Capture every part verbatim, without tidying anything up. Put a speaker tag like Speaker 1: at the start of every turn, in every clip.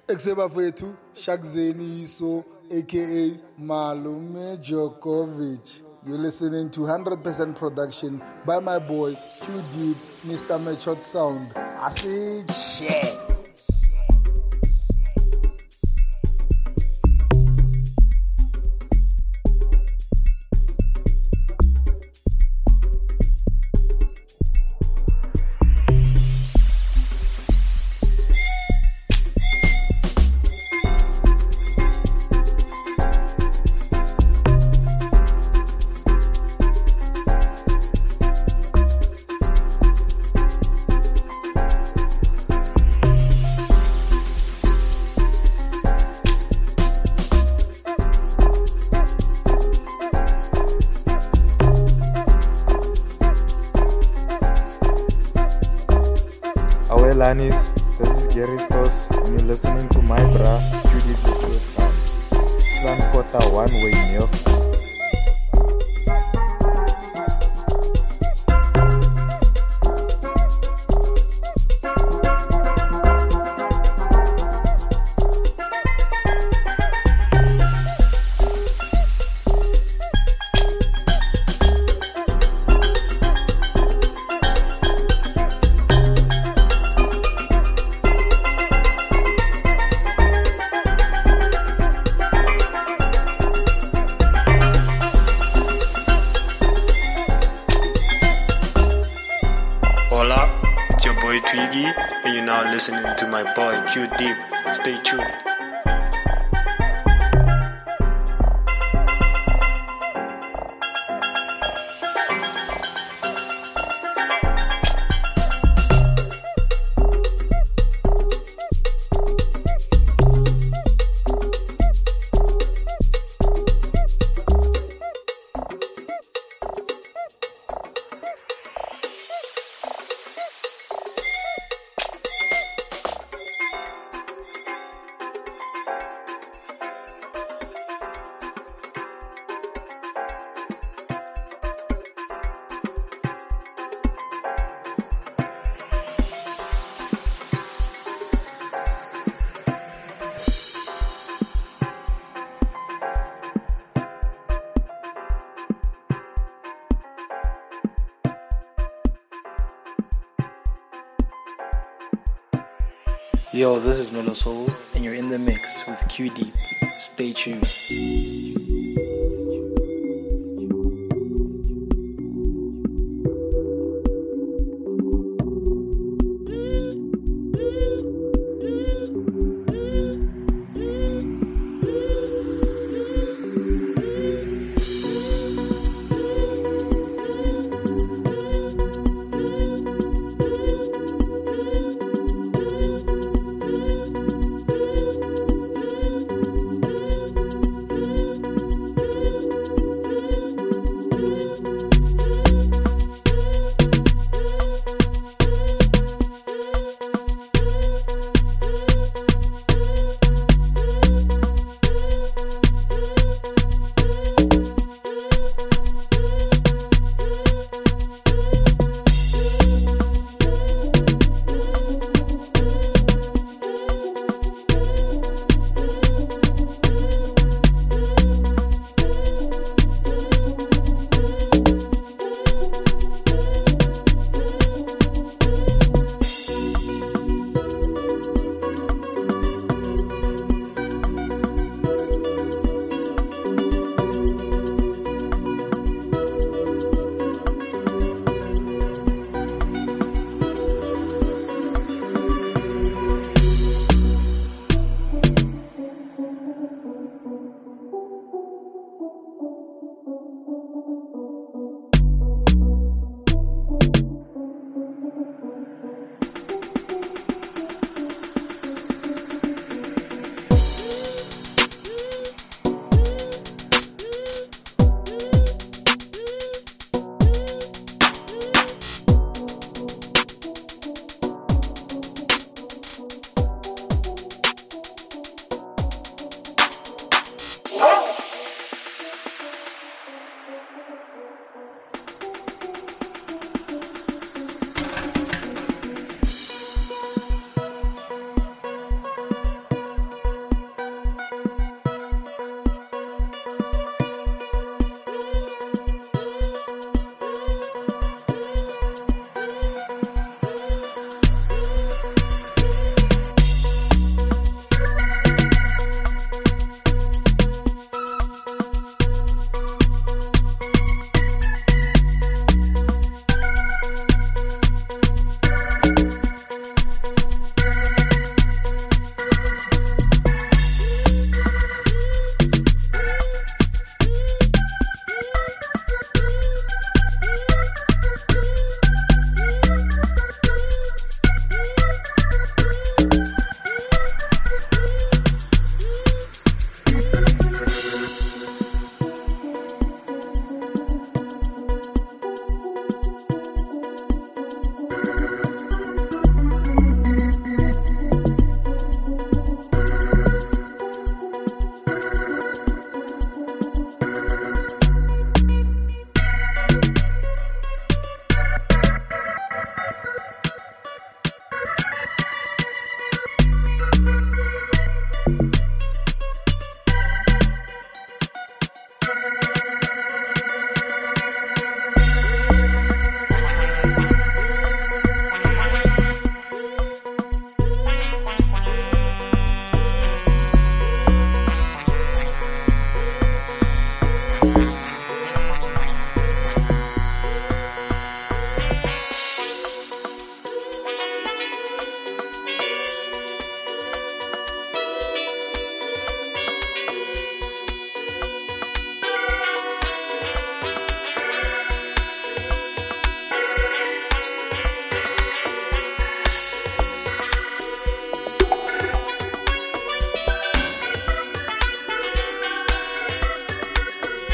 Speaker 1: Eksebafethu Shakzeniso, aka Malume Djokovic. You're listening to one hundred percent production by my boy Q Deep, Mister Machot Sound. I said shit.
Speaker 2: Lanis, this is Gary Stos, and you're listening to my bra, Judy Bushwood Sound. Slam Kota one way, yo.
Speaker 3: And you're now listening to my boy Q Deep. Stay tuned.
Speaker 4: Yo, this is Melo Soul, and you're in the mix with Q Deep. Stay tuned.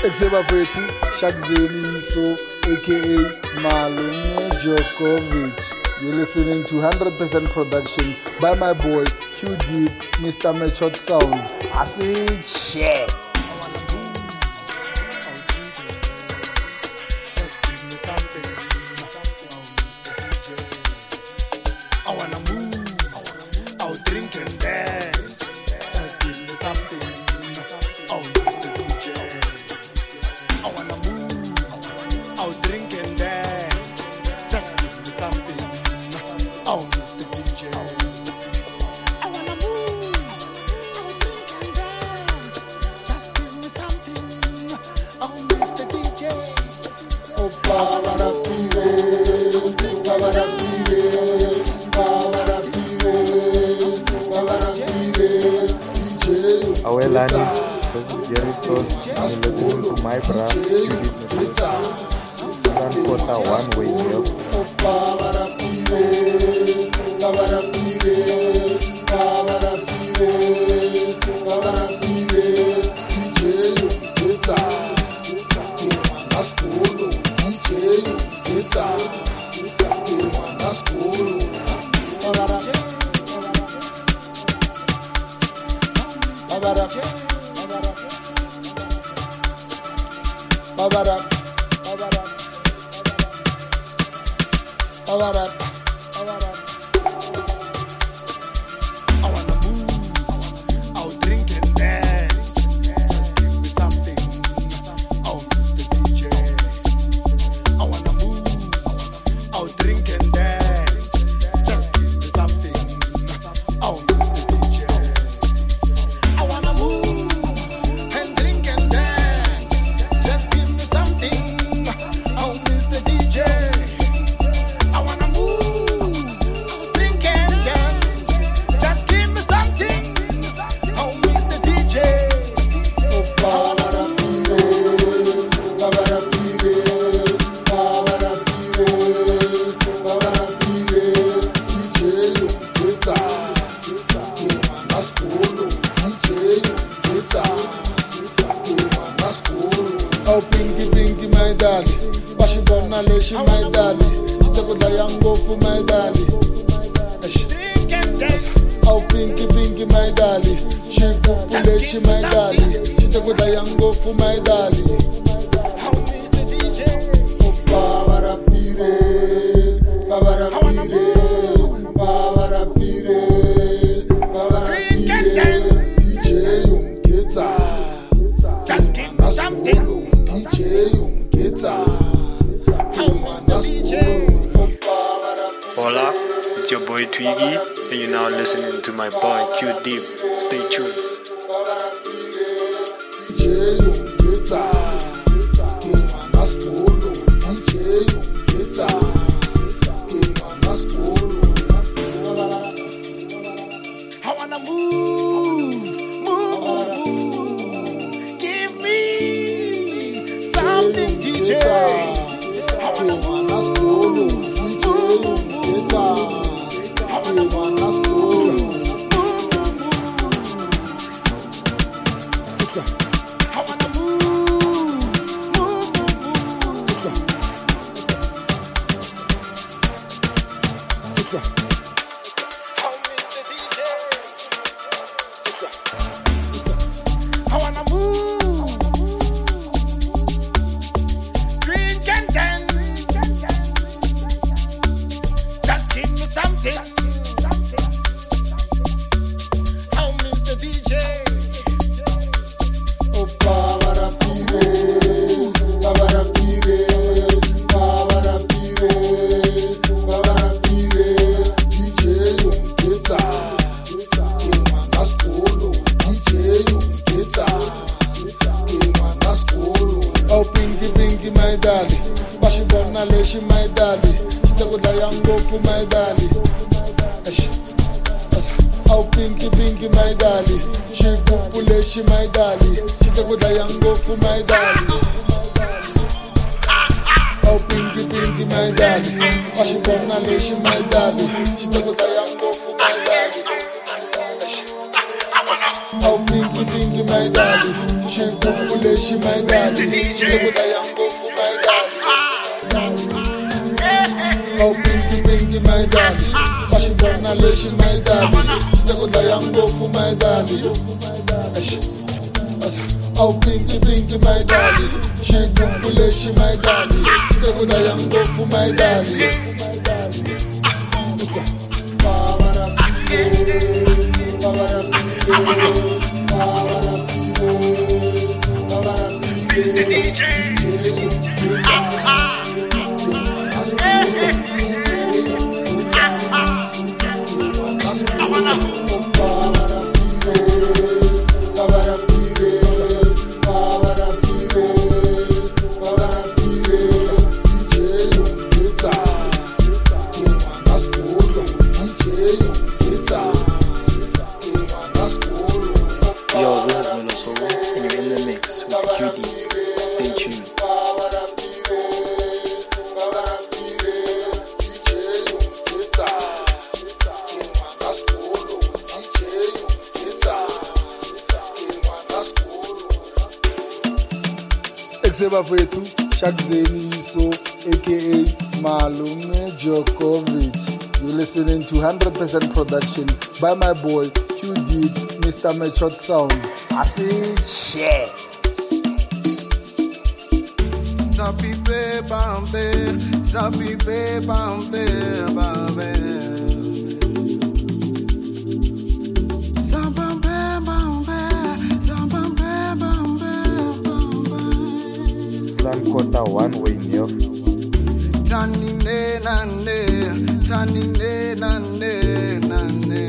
Speaker 1: Eksebafethu Shakzeniso aka Malume Djokovic. You're listening to one hundred percent production by my boy Q Deep, Mister Mechot Sound. I say shit.
Speaker 5: I wanna move, I'll drink and dance. Just give me something, oh Mister D J. I wanna move, I'll drink and dance. Just give me something, oh Mister D J. I wanna move, I'll drink and dance. Just give me something, oh Mister D J.
Speaker 1: Oh, Baba Pire, Baba Pire.
Speaker 2: Awelani, this is Gary Stos, and you're listening to my bra, Q Deep Stand Quarter One Way Milk.
Speaker 1: Oh, Pinky, Pinky, my darling. Washington, she my darling. She took the young go for my darling. Oh, Pinky, Pinky, my darling. She could she my darling. She took the young go for my darling. Oh, Baba Pire, Baba Pire, Baba Pire, Baba Pire. D J Young Guitar.
Speaker 5: Just give me something.
Speaker 1: D J Young Guitar.
Speaker 3: Hola, it's your boy Twiggy, and you're now listening to my boy Q Deep. Stay tuned.
Speaker 1: D J Young Guitar. D J Young Guitar.
Speaker 5: I wanna move, move, move. Give me something, D J. I wanna move, move, move. I wanna move, move, move. I wanna move, move, move. Oh, Mister D J. I wanna move, drink and dance. Just give me something. Oh, Mister D J.
Speaker 1: Oh, Baba Pire, Baba Pire, Baba Pire, Baba Pire. D J Young Guitar. D J Young Guitar. Oh, Pinky, Pinky, my darling. Washington, she my darling. She took the young go for my darling. Oh, Pinky, Pinky, my darling. She could she my darling. She took the young go for my darling. Oh, Pinky, Pinky, my darling. Washington, she my darling. She took the young go for my darling. Oh, Pinky, Pinky, my darling. She could leshi my darling. Shitekoda yangofu my darling. Oh pinky pinky my darling. Kashibona leshi my darling. Shitekoda yangofu my darling. Oh pinky pinky my darling. Shitekoda leshi my darling. Shitekoda yangofu my darling.
Speaker 5: The D J. Ah, ah. Hey, hey. Ah, ah. I wanna
Speaker 4: Yo, this is Milo Solo, and you're in the mix with Q D. Stay tuned.
Speaker 1: Exeba fethu Shakzeniso aka Malume Djokovic. You're listening to one hundred percent production by my boy Q D, Mister Mechot Sound. I say shit.
Speaker 6: Zapipe bambe, zapipe bambe, bambe. Zabambe bambe, zabambe bambe, bambe.
Speaker 2: Slan Kota one way near.
Speaker 6: Tani ne nane, tani ne nane, nane.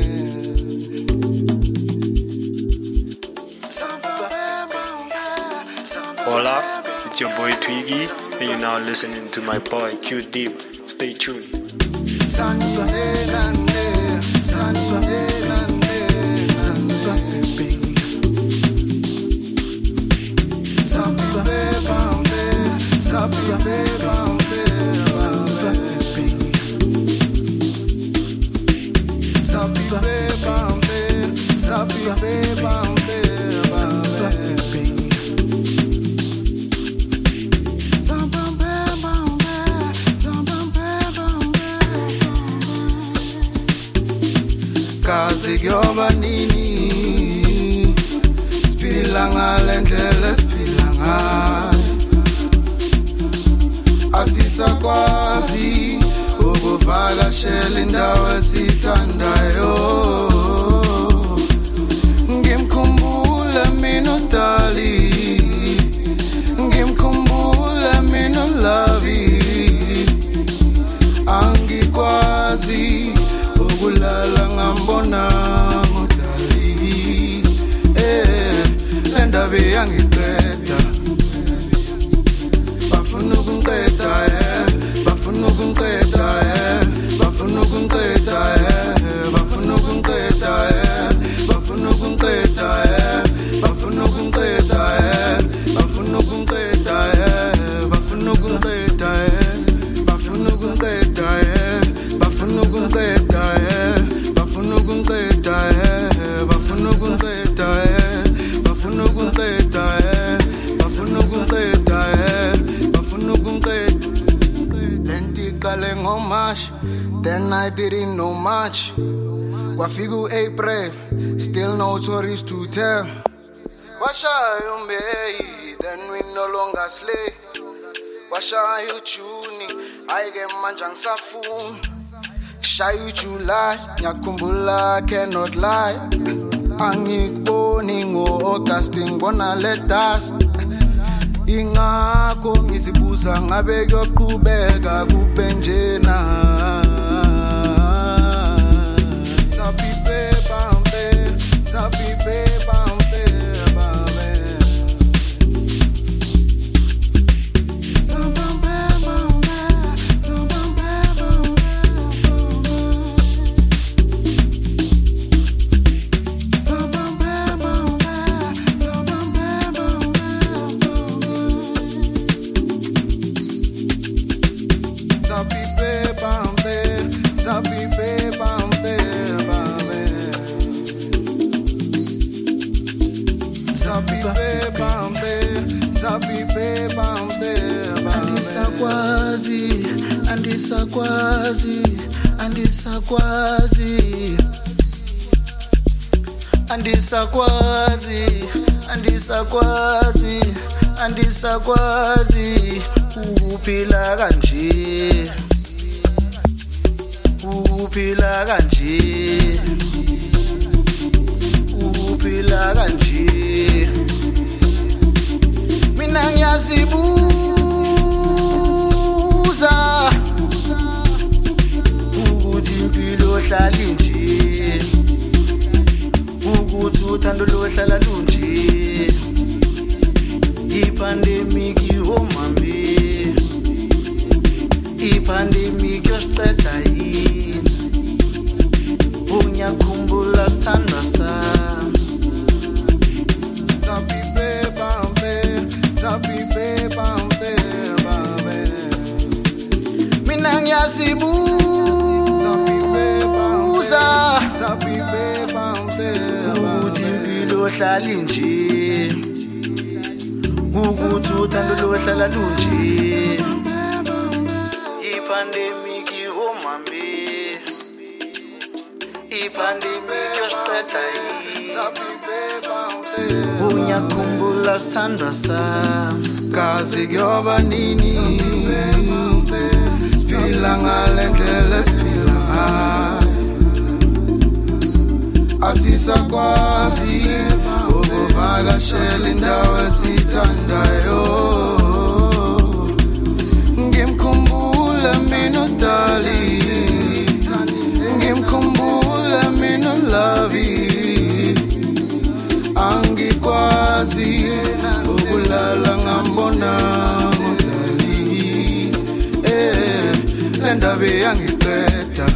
Speaker 3: Hola, it's your boy Twiggy, and you're now listening to my boy Q Deep. Stay tuned.
Speaker 6: Tani ne nane, tani ne nane, nane. Zapipe bambe, zapipe bambe, bambe. Zapipe bambe, zapipe bambe, bambe. Kazi kuyoba nini siphila ngale ndlela siphila ngayo asisakwazi ukuvakashela indawo esithandayo ngimkhumbule mina udali ngimkhumbule mina ulavi angikwazi ukulala ngambona ngudali eh lendaba yangiqeda bafuna ukungiqeda eh bafuna ukungiqeda eh bafuna ukungiqeda eh bafuna ukungiqeda eh bafuna ukungiqeda eh bafuna ukungiqeda eh bafuna ukungiqeda eh bafuna ukungiqeda eh bafuna ukungiqeda eh bafuna ukungiqeda eh bafuna ukungiqeda eh bafuna ukungiqeda eh bafuna ukungiqeda eh bafuna ukungiqeda eh bafuna ukungiqeda lenti qale ngoMarch then I didn't know much kwafika uApril still no stories to tell washaya uMay then we no longer slay washaya uJuni ayike manje ngisafuna shaya uJuly ngiyakhumbula cannot lie angikuboni ngo-August ngibona le dust ingakho ngizibuza ngabe kuyoqhubeka kube njena zapipe bambe zapipe bambe bambe zabambe bambe zabambe bambe zabambe bambe zabambe bambe zapipe bambe andisakwazi andisakwazi andisakwazi andisakwazi andisakwazi ukuphila kanje ukuphila kanje ukuphila kanje mina ngiyazibuza ukuthi impilo hlala nje ukuthi uthando lohlala lunje ipandemic omame ipandemic yosiqeda yini unyakhumbula sithanda sami sabibe bambe sabibe bambe bambe mina ngiyazibuza sabibe bambe ukuthi impilo hlala nje ukuthi uthando lohlala lunje ipandemic omame ipandemic yosiqeda yini unyakhumbula sithanda sami kazi kuyoba nini siphila ngale ndlela siphila ngayo asisakwazi ukuvakashela indawo esithandayo ngimkhumbula mina udali ngimkhumbula mina ulavi angikwazi ukulala ngambona udali eh lendabe yangiqeda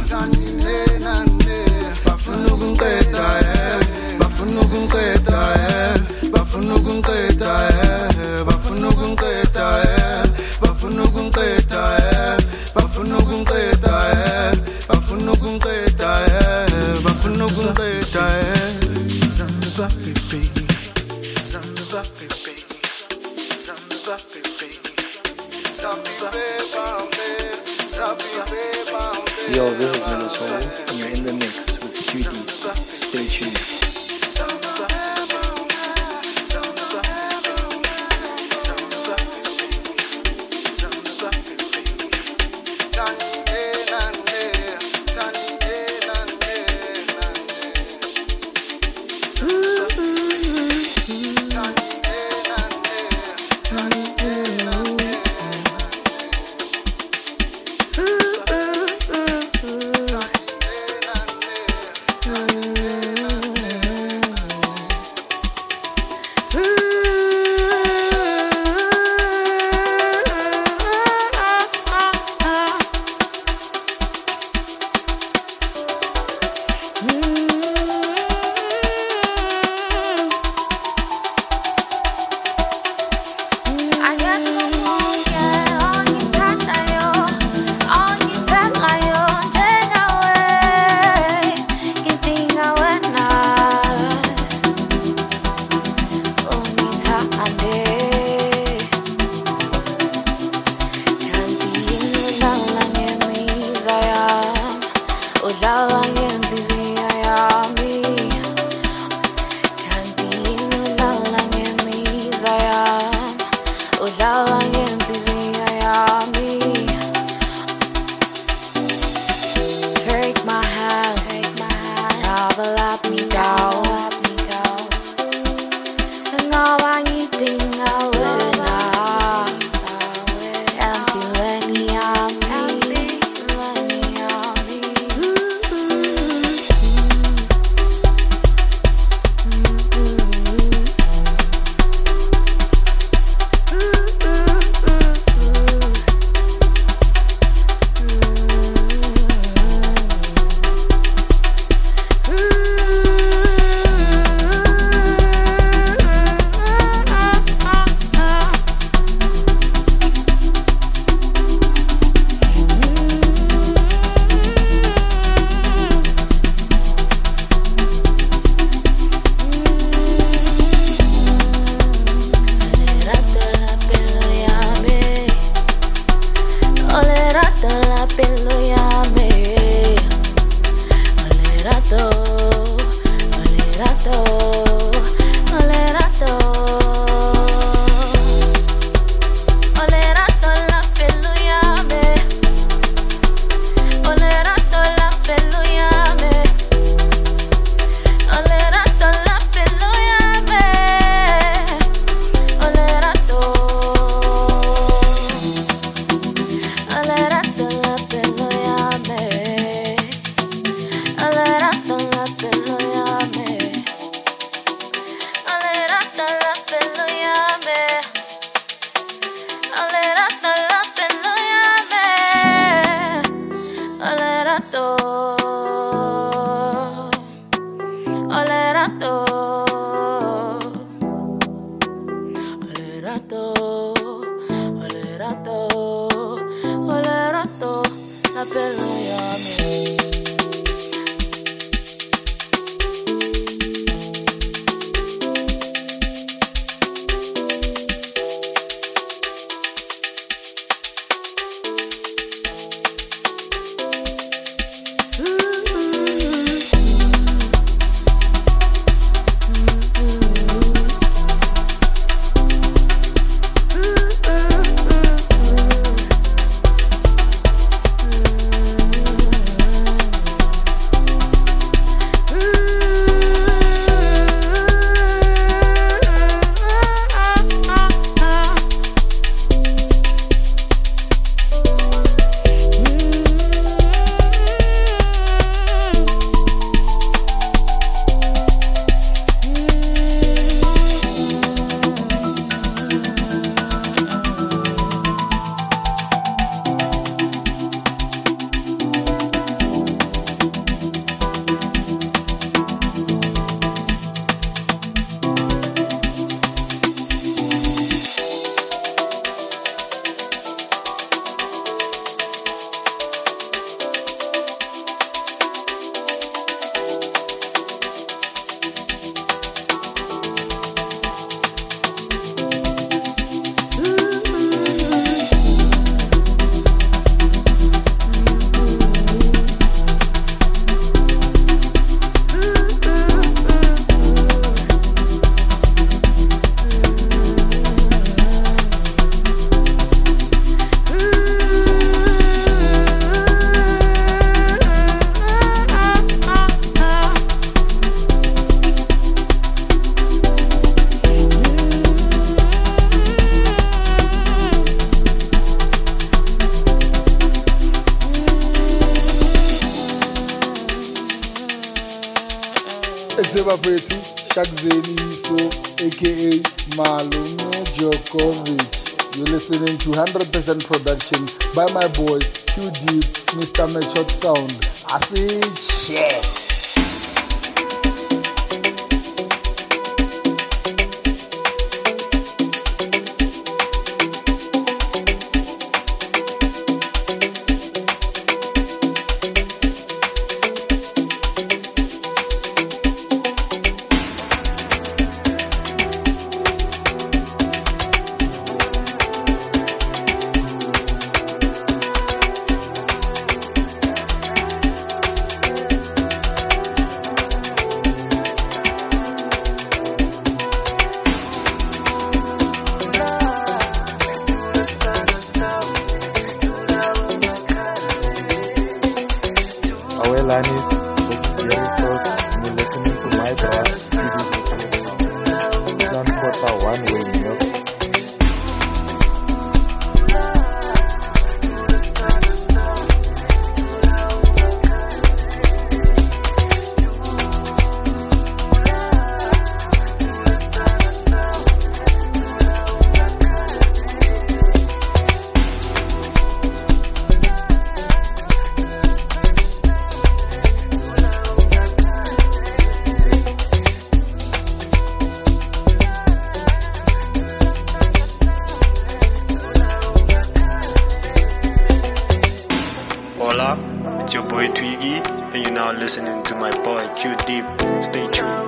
Speaker 6: bafuna ukungiqeda eh bafuna ukungiqeda eh bafuna ukungiqeda eh bafuna ukungiqeda eh bafuna ukungiqeda eh bafuna ukungiqeda eh bafuna ukungiqeda eh bafuna ukungiqeda eh zamba baby zamba baby zamba baby zamba baby zamba baby.
Speaker 4: Yo, this is Zulu Soul, and you're in the mix with Q D. Stay tuned.
Speaker 1: Exebafethu Shakzeniso aka Malume Djokovic. You're listening to one hundred percent production by my boy Q Deep, Mister Mechot Sound. I say shit.
Speaker 2: Awelanis, this is Jerry Stores, and you're listening to my bra, Transporter One Way, New York.
Speaker 3: Hola, it's your boy Twiggy, and you're now listening to my boy Q Deep. Stay tuned.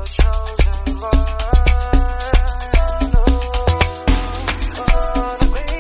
Speaker 7: The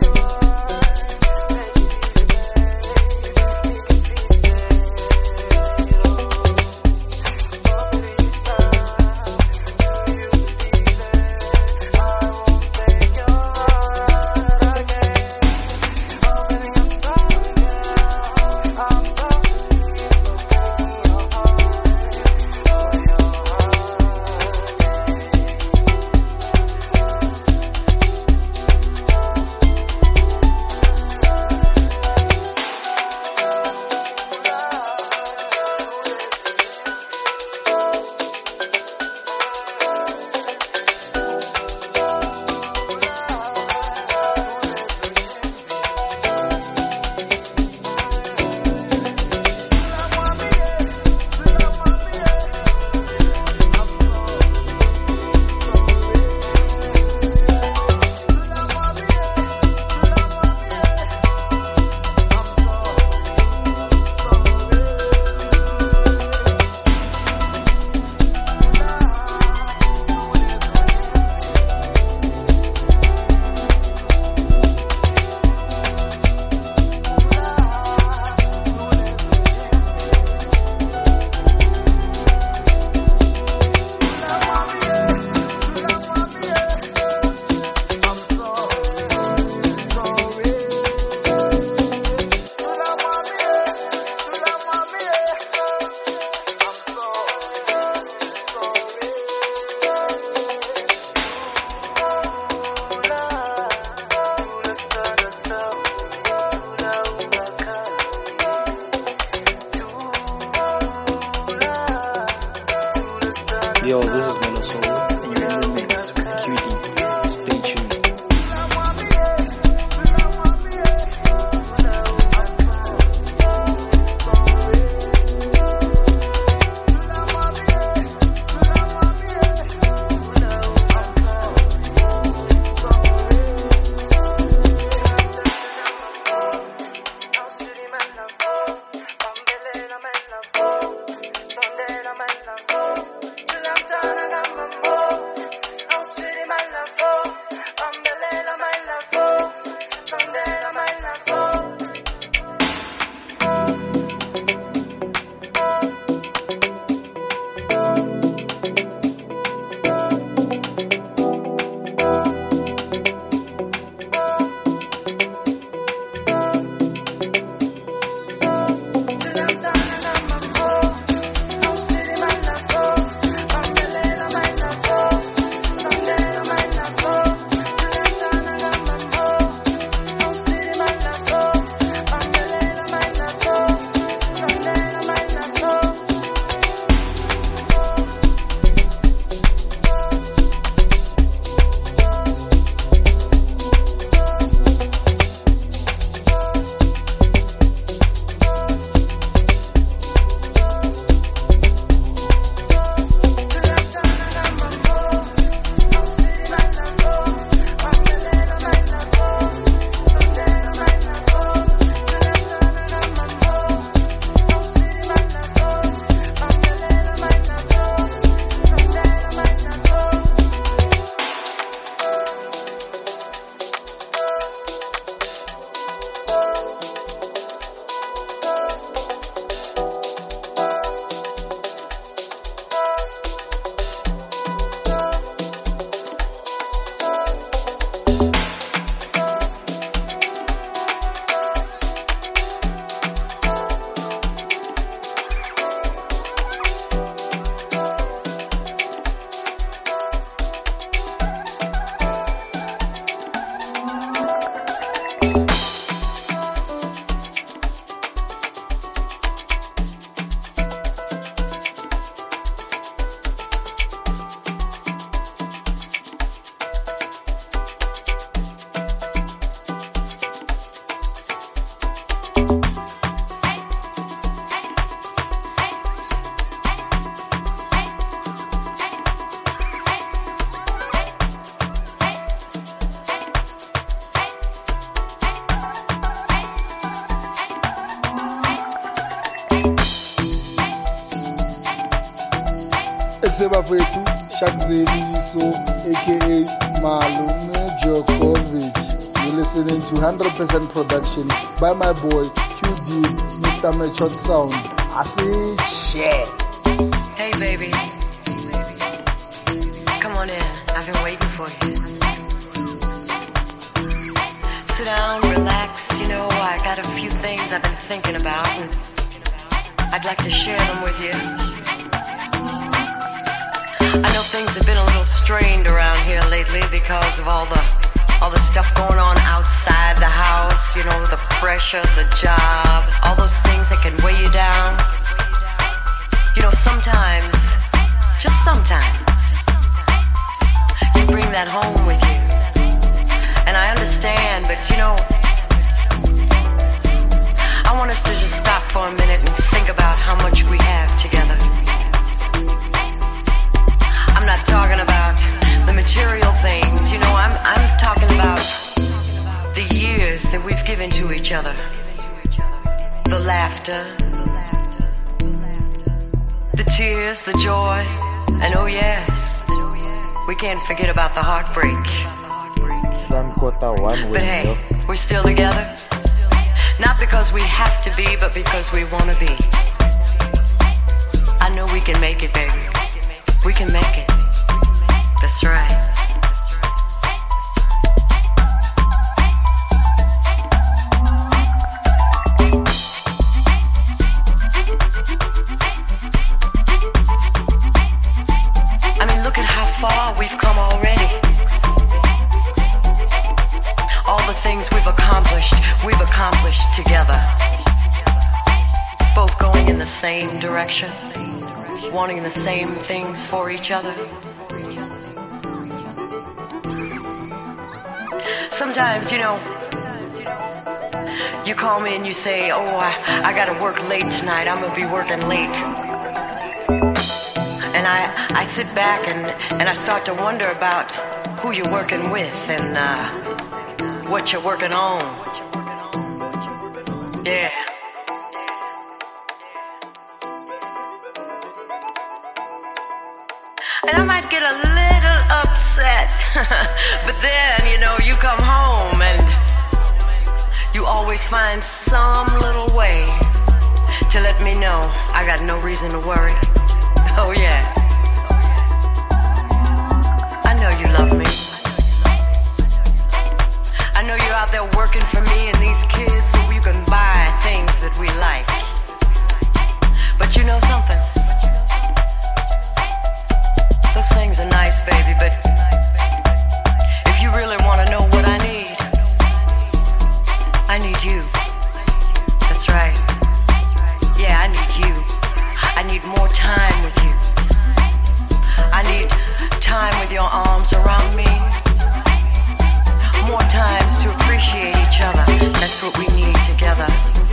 Speaker 1: ke bafethu Shakzeliso aka Malume Djokovic. You're listening to one hundred percent production by my boy Q D, Mister Mechot Sound. I say shit.
Speaker 7: Hey baby, come on in, I've been waiting for you. Sit down, relax, you know, I got a few things I've been thinking about and I'd like to share them with you. I know things have been a little strained around here lately because of all the all the stuff going on outside the house, you know, the pressure, the job, all those things that can weigh you down. You know, sometimes, just sometimes, you bring that home with you. And I understand, but you know, I want us to just stop for a minute and think about how much we have together. I'm not talking about the material things, you know, I'm, I'm talking about the years that we've given to each other. The laughter, the tears, the joy, and oh yes, we can't forget about the heartbreak. But hey, we're still together. Not because we have to be, but because we want to be. I know we can make it, baby. We can make it. That's right. I mean, look at how far we've come already. All the things we've accomplished, we've accomplished together. Both going in the same direction, wanting the same things for each other. Sometimes, you know, you call me and you say, oh, I, I gotta work late tonight, I'm gonna be working late. And I, I sit back and, and I start to wonder about who you're working with and uh, what you're working on. Yeah. And I might get a little upset, but then, you know, you come home and you always find some little way to let me know I got no reason to worry. Oh yeah, I know you love me. I know you're out there working for me and these kids so you can buy things that we like. But you know something? Those things are nice, baby, but if you really want to know what I need, I need you. That's right. Yeah, I need you. I need more time with you. I need time with your arms around me. More times to appreciate each other. That's what we need together.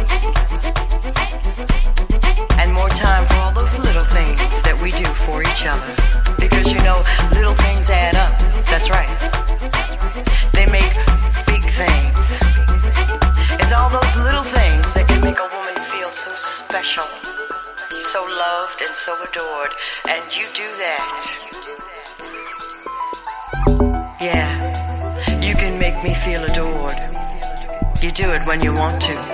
Speaker 7: And more time for all those little things that we do for each other. Because you know, little things add up. That's right. They make big things. It's all those little things that can make a woman feel so special, so loved and so adored. And you do that. Yeah, you can make me feel adored. You do it when you want to.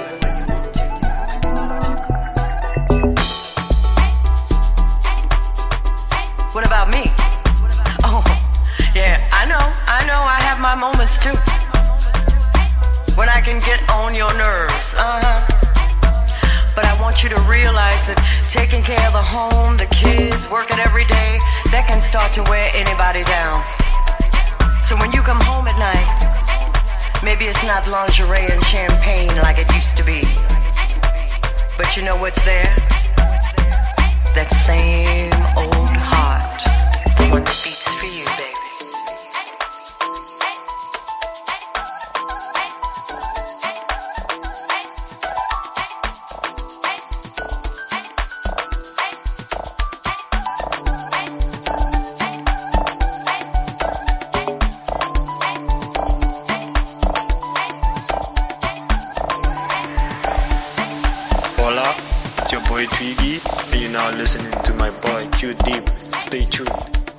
Speaker 7: What about me? Oh, yeah, I know, I know, I have my moments too. When I can get on your nerves, uh-huh. But I want you to realize that taking care of the home, the kids, working every day, that can start to wear anybody down. So when you come home at night, maybe it's not lingerie and champagne like it used to be. But you know what's there? That same old heart, the one that beats for you, baby.
Speaker 3: Hola, it's your boy Twiggy, and you're now listening to my boy Q Deep. Stay tuned.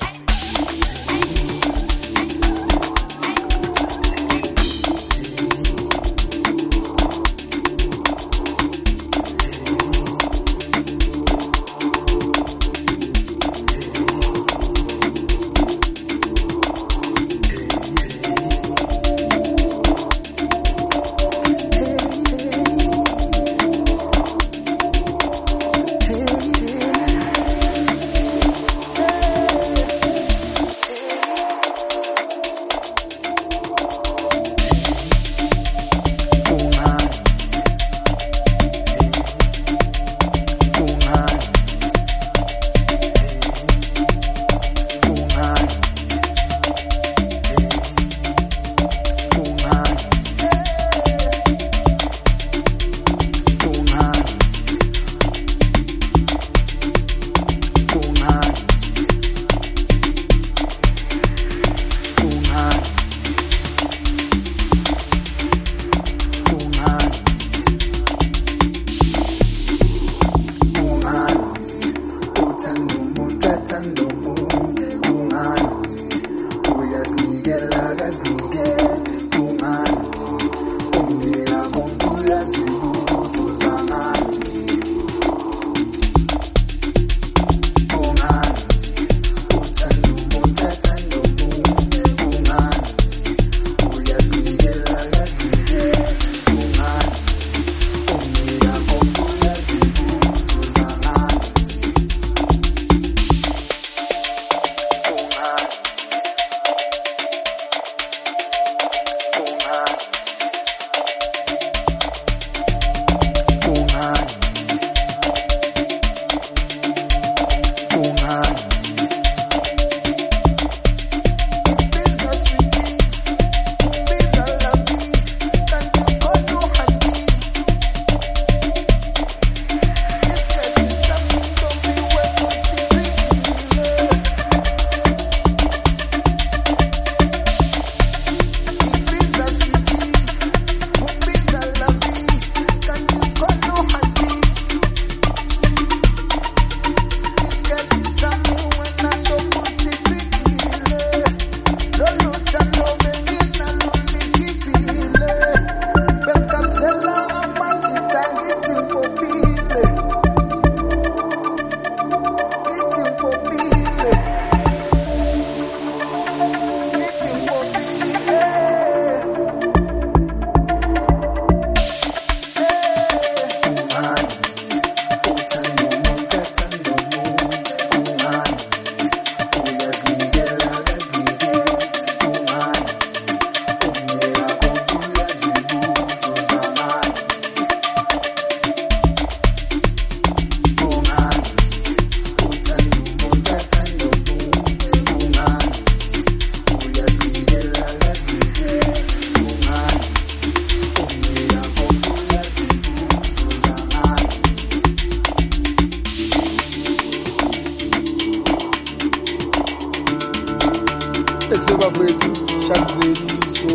Speaker 1: Exebaveti, Shakzeliso,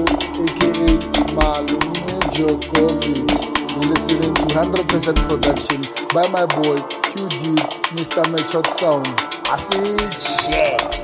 Speaker 1: aka Malume Djokovic. You're listening to one hundred percent production by my boy Q D, Mister Mechot Sound. I say shit.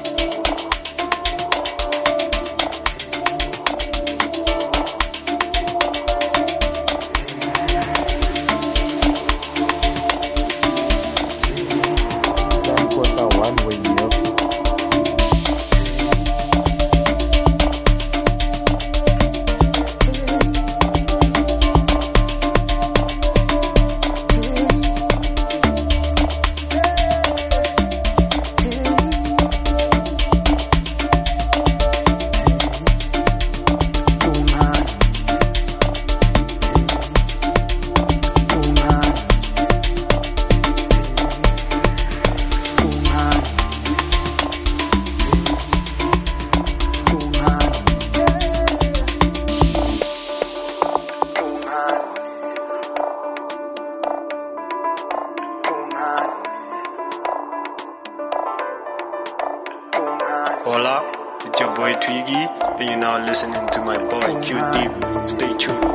Speaker 3: Hola, it's your boy Twiggy, and you're now listening to my boy Q Deep. Stay tuned.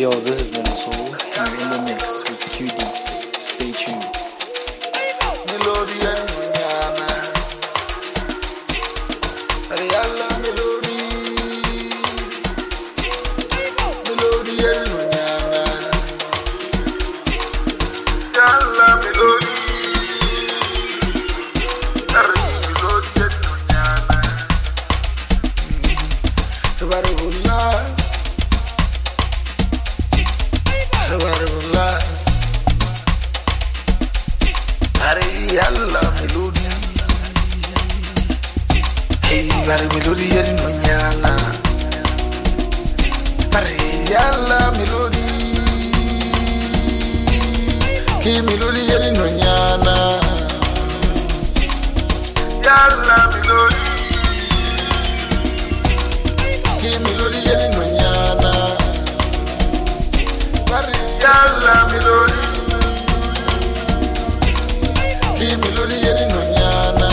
Speaker 4: Yo, this is Minoso, and you're in the mix with Q D. Stay tuned.
Speaker 6: Melody and Nana. Ariala melody. Melody and Nana. Yalla melody. Melody and Nana. Barullah. Barullah. Yalla melody, hey, yalla melody, yalla nonyana. Pare yalla melody, hey melody, yalla nonyana. Yalla melody, hey melody, yalla nonyana. Pare yalla melody. Melody yeri no nyana.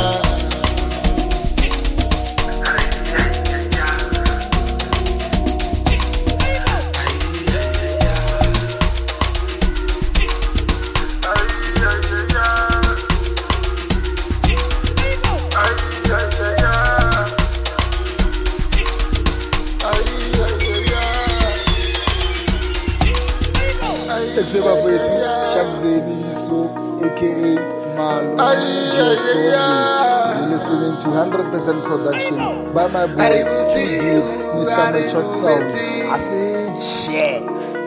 Speaker 1: Exeba Bwetu, Shakzeni Iso, aka Malo. You're listening to one hundred percent production by my boy, Mister Mechot Sound. I said, shit.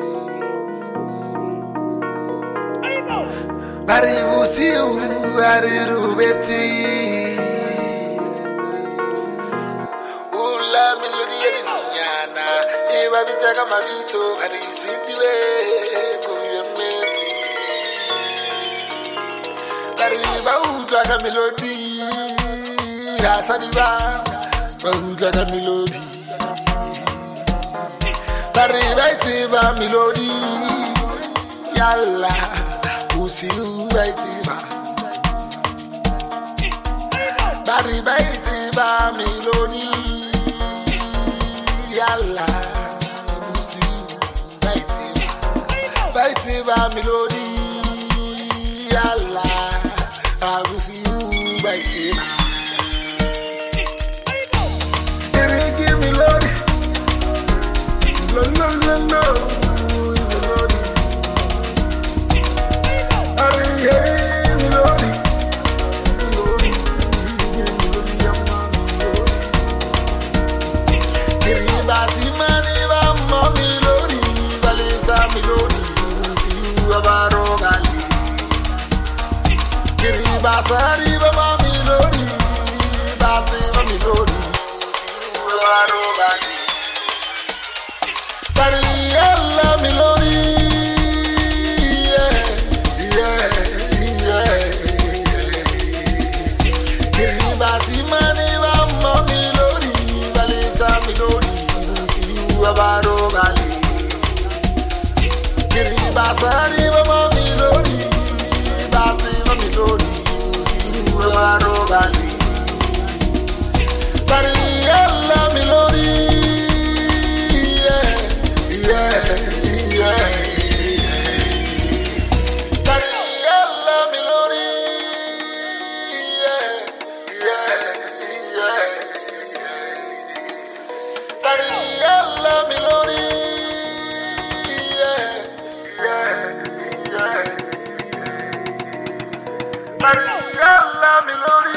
Speaker 6: Baribusiu, Barirubeti. Ula melody yeri nyana. Eba bitaka mabito, Barisitiwe, Kuyemeti. Bariba uga melody, Asadiba, uga melody. Bariba itiba melody, Yalla, usi uga itiba. Bariba itiba melody, Yalla, usi uga itiba. Baitiba melody, Yalla. I will see you biting. Give me Lord, no, no, no, no, Lord. Hurry, hey, me Lord, Lord, give me Lord, Yamma, Lord. Kiribasi mani va mami Lord, Valeta mi Lord, see you abaro gali. Basari ba mami lori, basi mami lori, siruaro bali. Bari yalla mi lori, yeah, yeah, yeah. Kiri basi mani ba mami lori, baleta mi lori, siruaro bali. Kiri basari ba mami lori, basi mami lori. Arrogantly, but yalla melody, yeah, yeah, yeah. But yalla melody, yeah, yeah, yeah. But yalla melody, yeah, yeah, yeah. But yalla melody,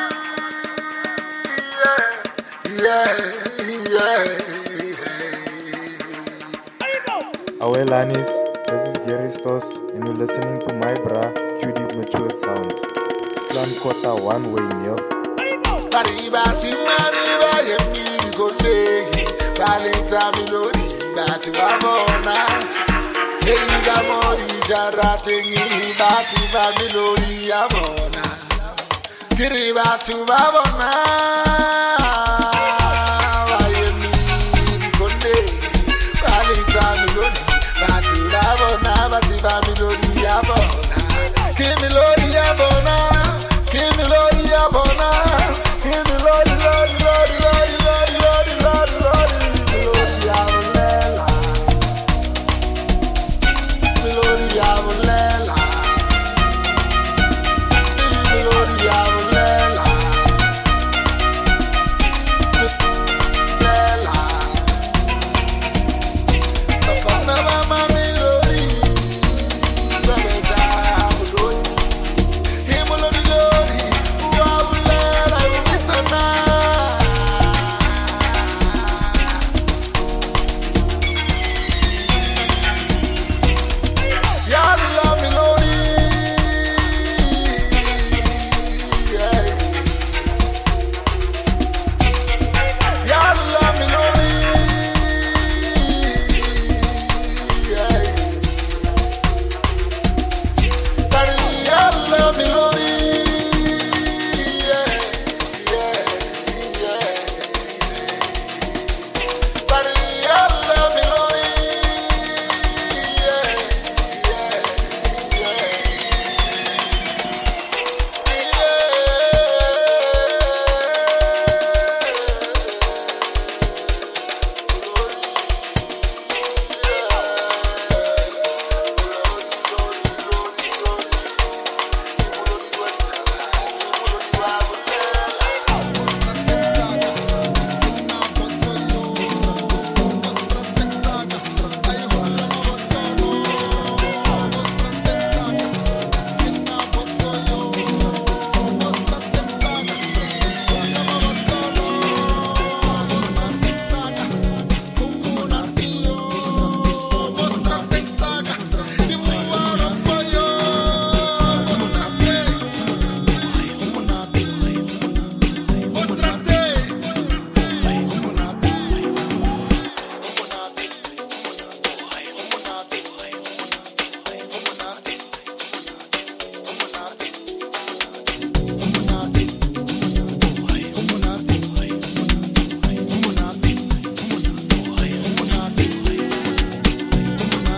Speaker 6: yeah, yeah, yeah.
Speaker 2: Awelanis, this is Gary Stos, and you're listening to my bra, Q D Matured Sounds. Slam Kota one way meal.
Speaker 6: Bariba simariba yemi gole, balita melody, bati babona. Hey gamori jaratengi, bati ba melody amona. Kiriba tu babona, yemi gole, balita melody, bati babona, bati ba melody amona. Give me melody amona, give me melody amona. Give me Lord, Lord, Lord, Lord, Lord, Lord, Lord, Lord, Lord, Lord,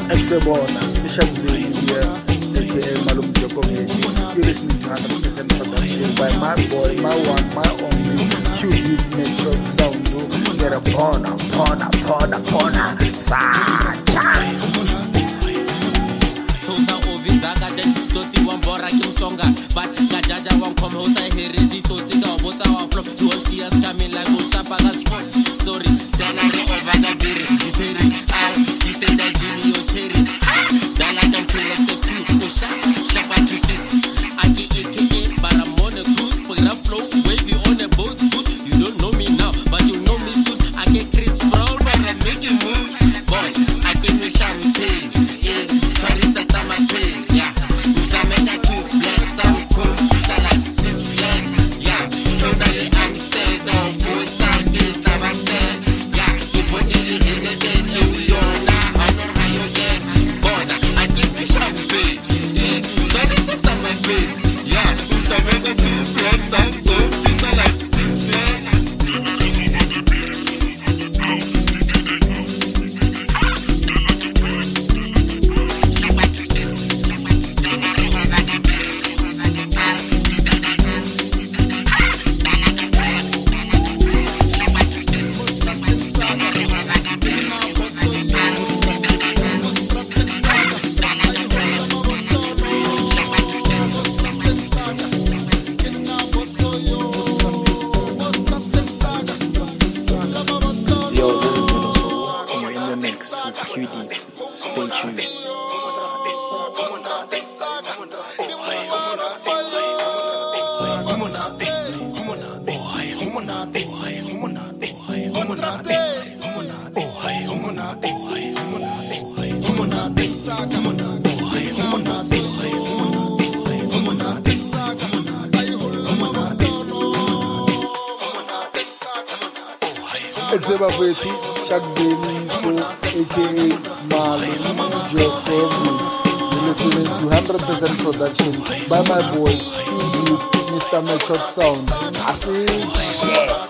Speaker 1: Exebona, Shagzeni here, aka Malum Djokovic. You're listening to one hundred percent production by my boy, my one, my only, Q D Method Sound. Get a pona, pona, pona, pona, Sacha.
Speaker 8: Tosa ovizaga den toti wambora kimtonga, but kajaja won't come hosa herezi toti ka bota wa flop. You will see us coming like Oshapa spot. Sorry, then I over the beer, Perry. I he said that Jimmy or Cherry. That like them kill us a two, no shop, shop at you see. I get A K A, but I'm on a cruise, put it up flow, wavy on a boat, good. You don't know me now, but you know me soon. I get Chris Brown when I'm making moves. Boy, I give me champagne, yeah, sorry, that's not my pain, yeah. I make that two black, some cool, I like six flag, yeah. Totally understand, no, good time is never stand, yeah. You put it in the dead, and we all now, I know how you get, boy, I give me champagne, yeah. Sorry, that's not my pain, yeah. I make that two black, some cool, I like six flag.
Speaker 4: Yo, this is Minoso, and you're in the mix with Q D. Stay tuned.
Speaker 1: Exeba Betty, Shagzeni so, aka Malum Djokovic. You're listening to one hundred percent production by my boy, Q D, Mister Method Sound. I say, yeah.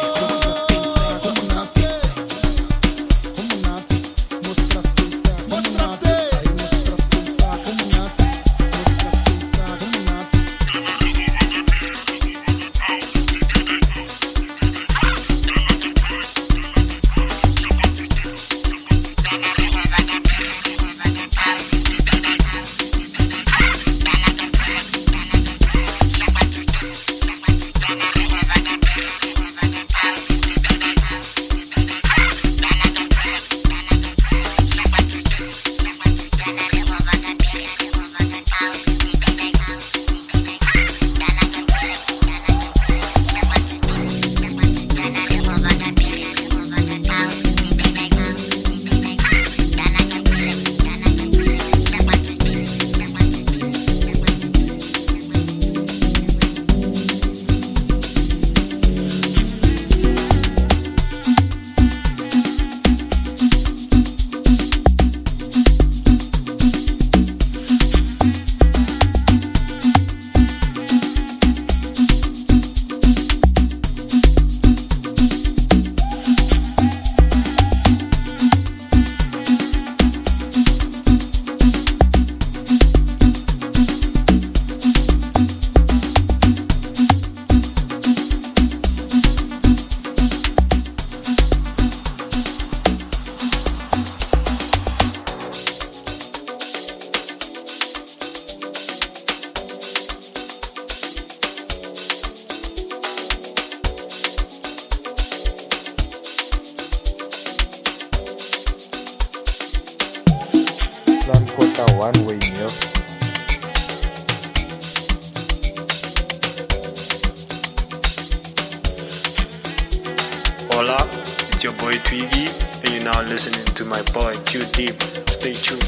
Speaker 2: Islam Kota one way meal.
Speaker 3: Hola, it's your boy Twiggy, and you're now listening to my boy Q Deep. Stay tuned.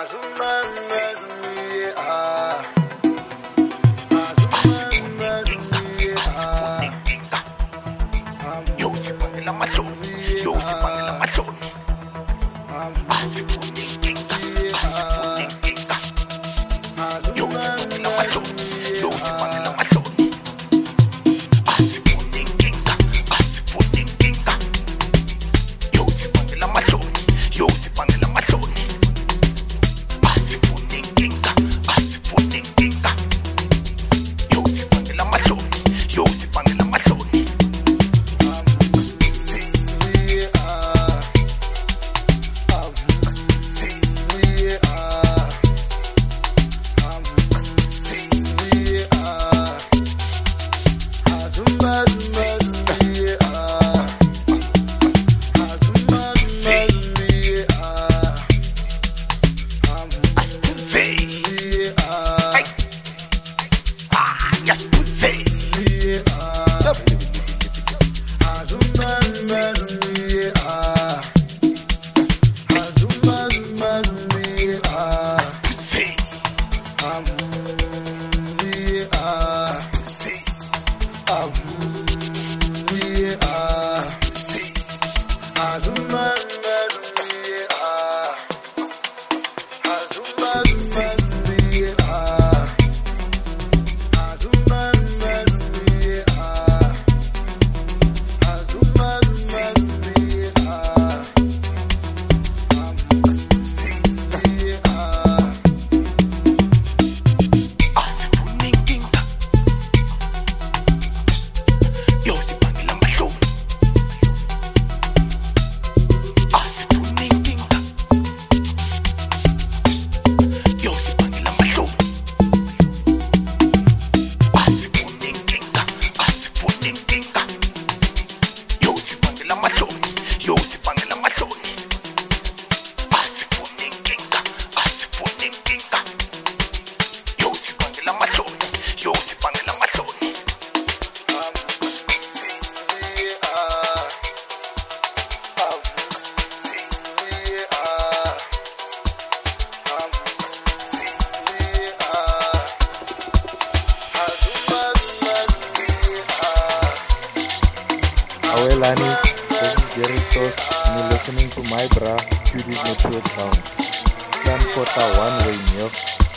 Speaker 2: Awelani, this is Jerry Stos, and you're listening to my bra, Q D Network Sound. Stand Kota One Way New.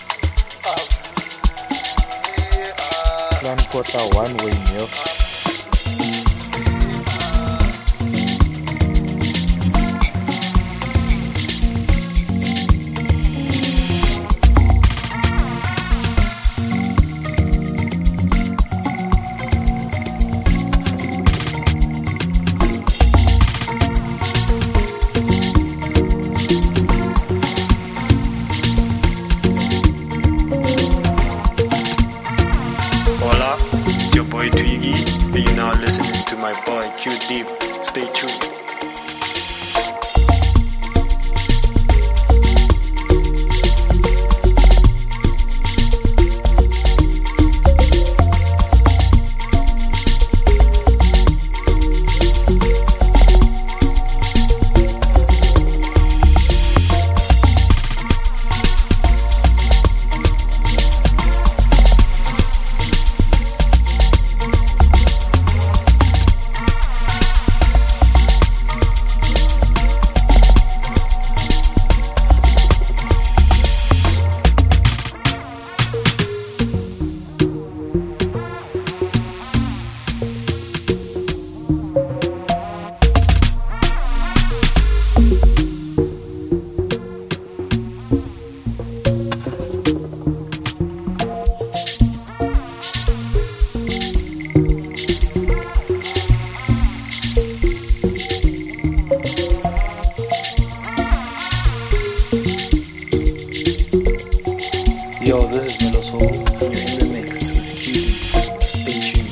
Speaker 2: Stand Kota One Way New.
Speaker 3: Listening to my boy Q Deep. Stay tuned.
Speaker 4: Yo, this is Melo Soul, and you're in the mix with Q D. Stay tuned.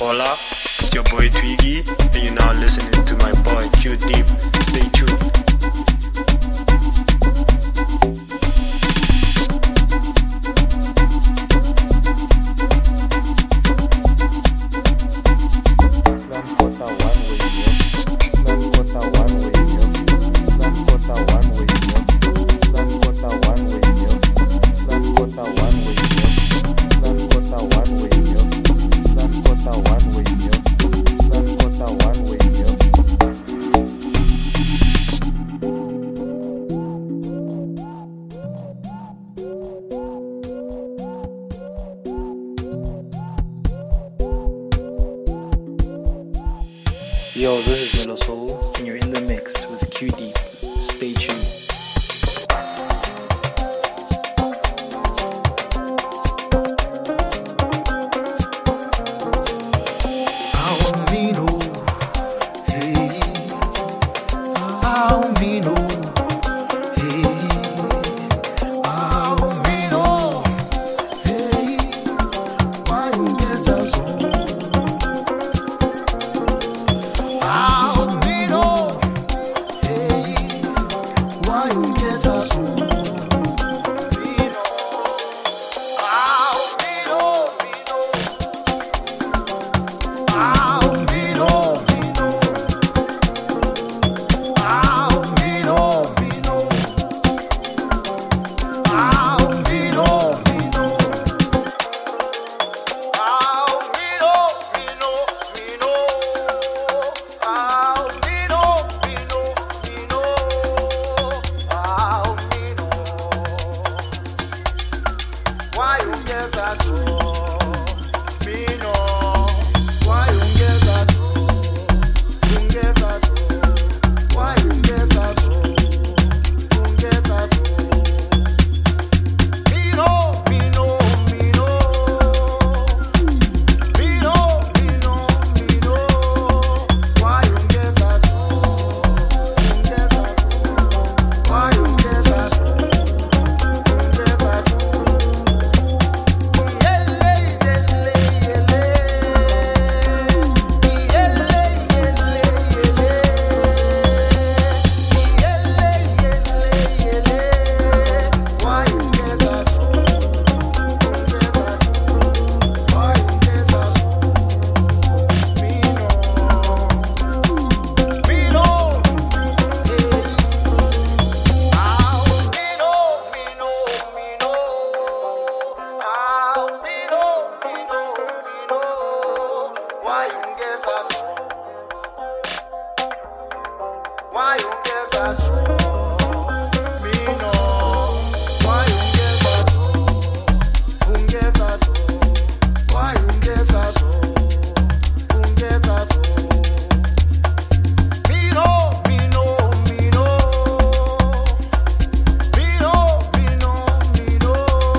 Speaker 3: Hola, it's your boy Twiggy, and you're now listening to my boy Q Deep. Stay tuned.
Speaker 4: Yo, this is Melo Soul, and you're in the mix with Q Deep. Stay tuned.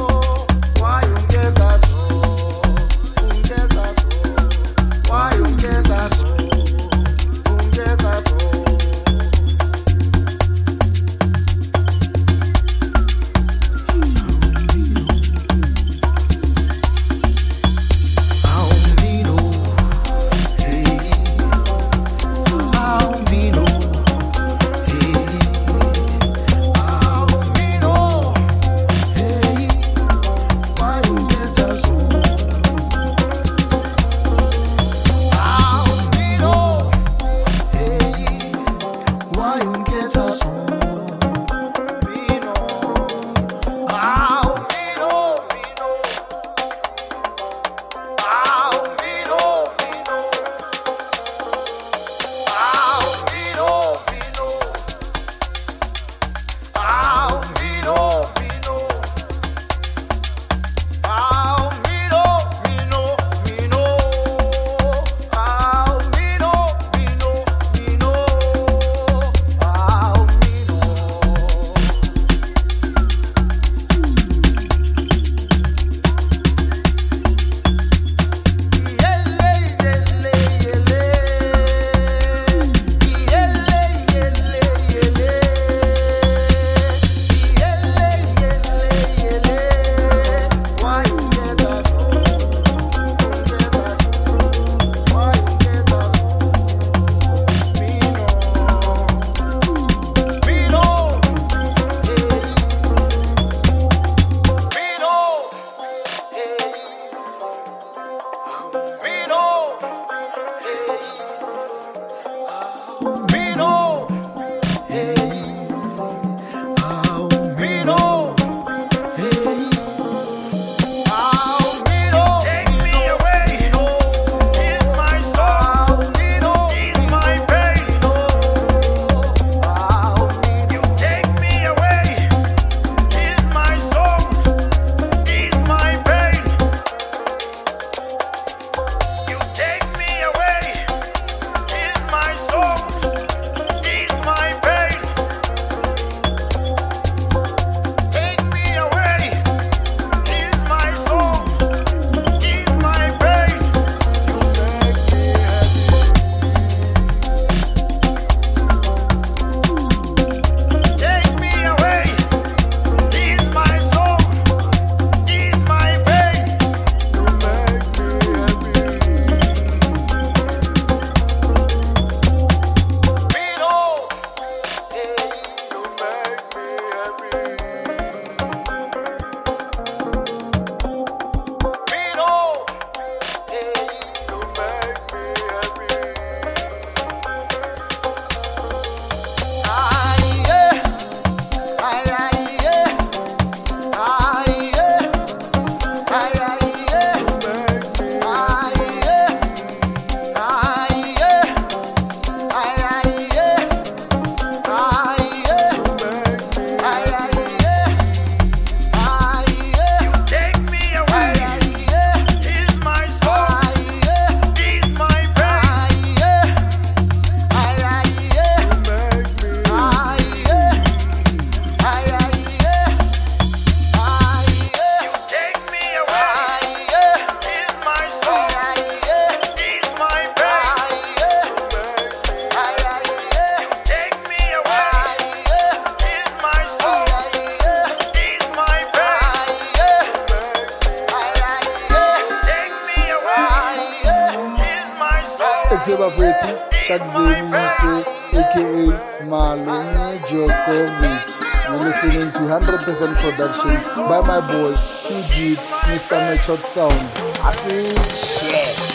Speaker 6: Why you
Speaker 1: Exebafetu, Shakzeni, aka Malume Djokovic. You're listening to one hundred percent production by my boy Q Deep, Mister Mechot Sound. I say shit.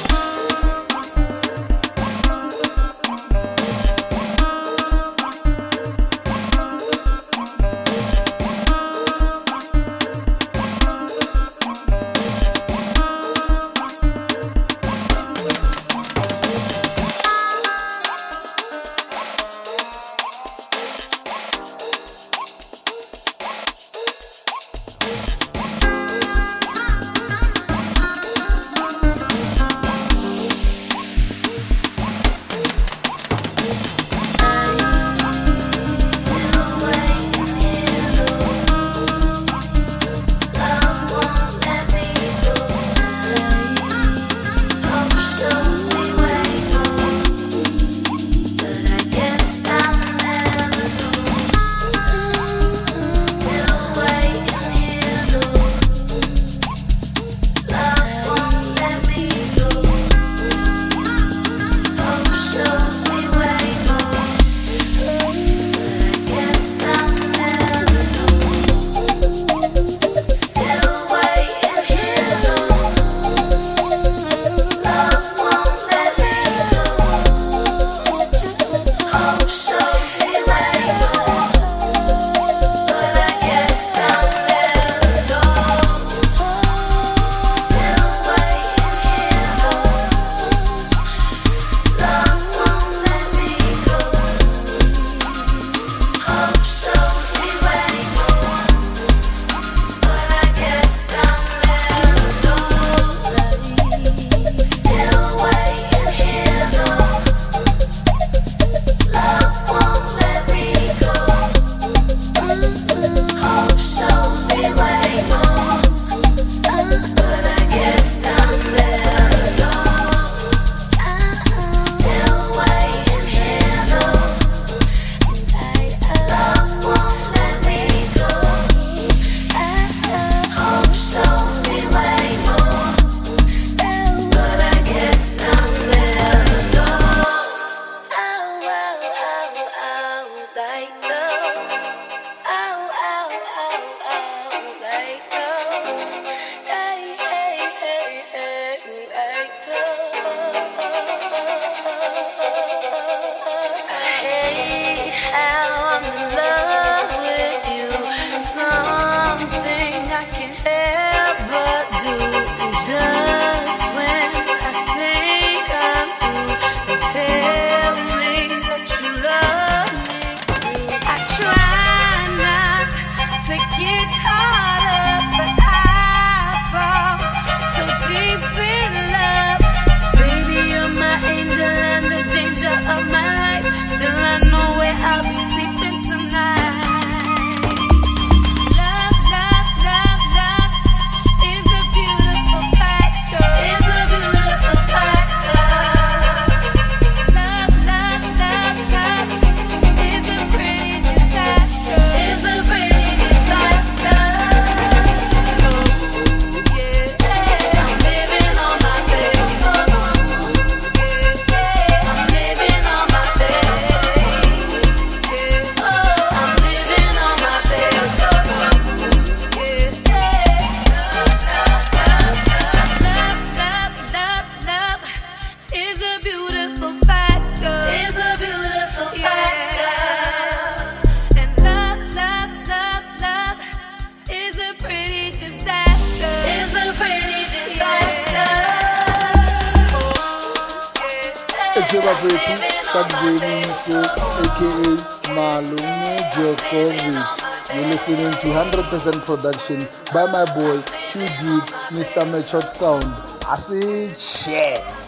Speaker 9: Just when I think I'm through, you tell me that you love me too. I try not to get caught up, but I fall so deep in love. Baby, you're my angel and the danger of my life. Still I know where I'll be sleeping tonight.
Speaker 1: Exebafetu, Shakzeni, aka Malume Djokovic. You're listening to one hundred percent production by my boy Q Deep, Mister Mechot Sound. I say shit.